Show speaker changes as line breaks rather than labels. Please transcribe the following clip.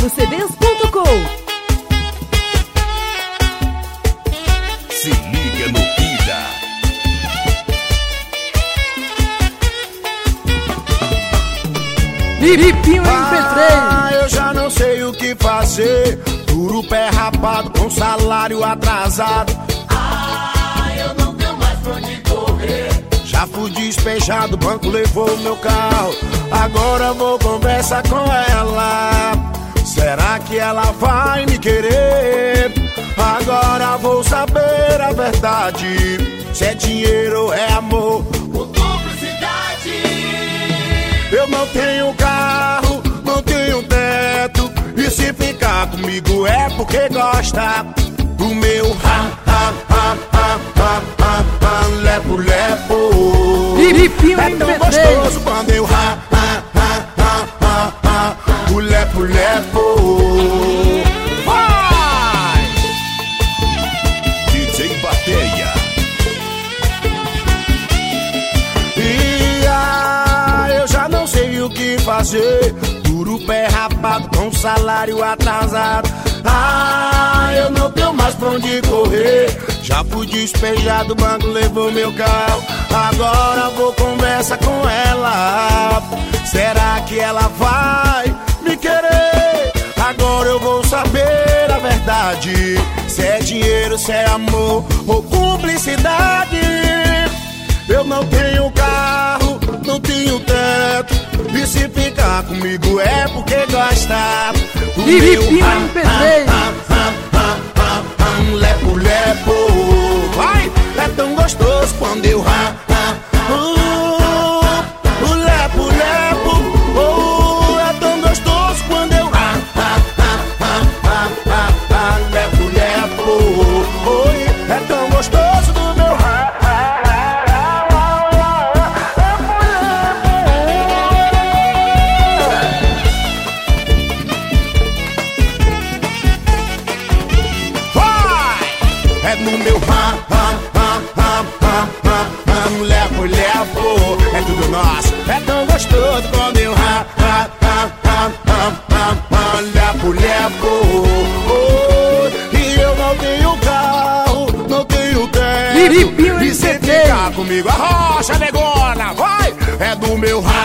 RevoCDs.com.
Se liga no Ida.
Liripinho MP3.
Eu já não sei o que fazer. Duro pé rapado com salário atrasado.
Eu não tenho mais pra onde correr.
Já fui despejado, o banco levou meu carro. Agora vou conversar com ela. Será que ela vai me querer? Agora vou saber a verdade. Se é dinheiro ou é amor
Por cumplicidade.
Eu não tenho carro, não tenho teto. E se ficar comigo é porque gosta do meu lepo.
Liripinho
É tão
MP3.
gostoso quando eu o lepo. Vai!
DJ Bateia.
Eu já não sei o que fazer. Duro pé rapado com salário atrasado. Eu não tenho mais pra onde correr. Já fui despejado, o banco levou meu carro. Agora vou conversar com ela. Será que ela vai me querer? Agora eu vou saber a verdade. Se é dinheiro, se é amor ou cumplicidade. Eu não tenho carro, não tenho teto. E se ficar comigo é porque gosta do
Liripinho MP3.
lepo. Vai, é tão gostoso quando eu o lepo. É tão gostoso quando eu lepo. Oi, é tão gostoso do meu é no meu lepo, é tudo nosso, é tão gostoso quando eu lepo. E eu não tenho carro, não tenho teto.
Liripinho
E se
MP3.
ficar comigo, arrocha negona, vai! É do meu